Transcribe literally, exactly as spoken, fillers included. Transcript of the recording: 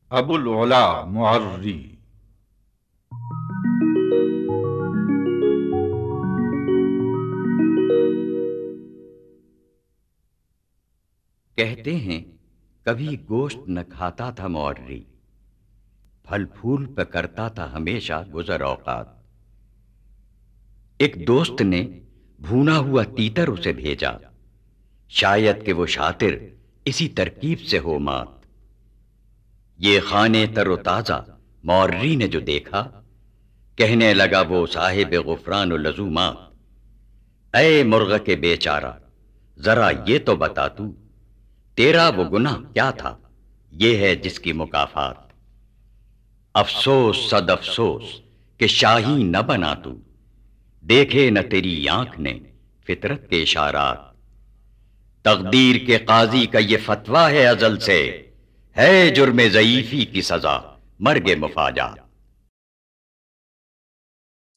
ابو العلا معری۔ کہتے ہیں کبھی گوشت نہ کھاتا تھا معری، پھل پھول پہ کرتا تھا ہمیشہ گزر اوقات۔ ایک دوست نے بھونا ہوا تیتر اسے بھیجا، شاید کہ وہ شاطر اسی ترکیب سے ہو مات۔ یہ کھانے تر و تازہ معری نے جو دیکھا، کہنے لگا وہ صاحب غفران و لزومات، اے مرغ کے بیچارہ ذرا یہ تو بتا تو، تیرا وہ گناہ کیا تھا، یہ ہے جس کی مکافات۔ افسوس صد افسوس کہ شاہی نہ بنا تو، دیکھے نہ تیری آنکھ نے فطرت کے اشارات۔ تقدیر کے قاضی کا یہ فتویٰ ہے ازل سے، ہے جرم ضعیفی کی سزا مرگ مفاجات۔